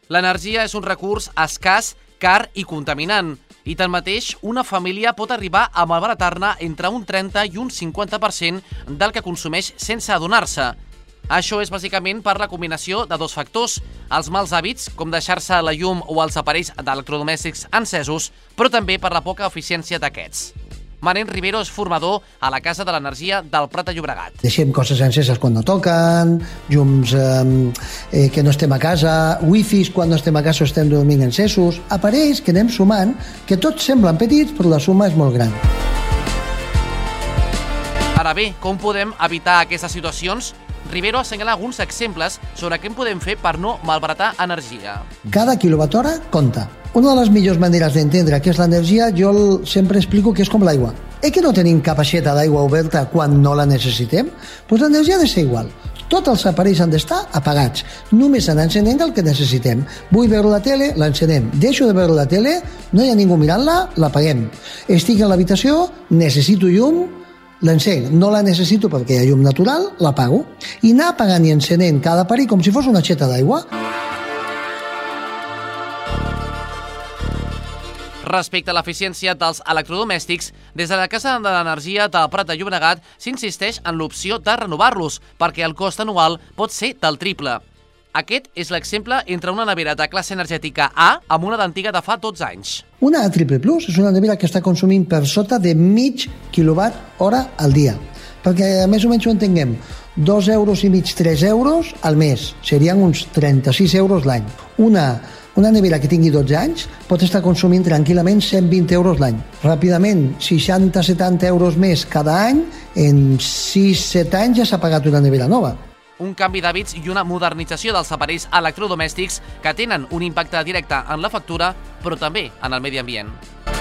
L'energia és un recurs escàs, car i contaminant, i tanmateix una família pot arribar a malbaratar-ne entre un 30 i un 50% del que consumeix sense adonar-se. Això és bàsicament per la combinació de dos factors, els mals hàbits, com deixar-se la llum o els aparells d'electrodomèstics encesos, però també per la poca eficiència d'aquests. Manent Rivero és formador a la Casa de l'Energia del Prat de Llobregat. Deixem coses enceses quan no toquen, llums que no estem a casa, wifis quan no estem a casa o estem dormint encesos, aparells que anem sumant, que tots semblen petits però la suma és molt gran. Ara bé, com podem evitar aquestes situacions? Rivero assenyala alguns exemples sobre què podem fer per no malbaratar energia. Cada quilowatt-hora compta. Una de les millors maneres d'entendre què és l'energia, jo sempre explico que és com l'aigua. Que no tenim cap aixeta d'aigua oberta quan no la necessitem? Doncs l'energia ha de ser igual. Tots els aparells han d'estar apagats. Només se n'encenem el que necessitem. Vull veure la tele, l'encenem. Deixo de veure la tele, no hi ha ningú mirant-la, l'apaguem. Estic a l'habitació, necessito llum, l'encenc. No la necessito perquè hi ha llum natural, l'apago. I anar apagant i encenent cada aparell com si fos una aixeta d'aigua. Respecte a l'eficiència dels electrodomèstics, des de la Casa de l'Energia del Prat de Llobregat s'insisteix en l'opció de renovar-los, perquè el cost anual pot ser del triple. Aquest és l'exemple entre una nevera de classe energètica A amb una d'antiga de fa 12 anys. Una A++ és una nevera que està consumint per sota de mig quilowatt-hora al dia. Perquè més o menys ho entenguem, 2,5 euros, 3 euros al mes. Serien uns 36 euros l'any. Una nevera que tingui 12 anys pot estar consumint tranquil·lament 120 euros l'any. Ràpidament, 60-70 euros més cada any, en 6-7 anys ja s'ha pagat una nevera nova. Un canvi d'hàbits i una modernització dels aparells electrodomèstics que tenen un impacte directe en la factura, però també en el medi ambient.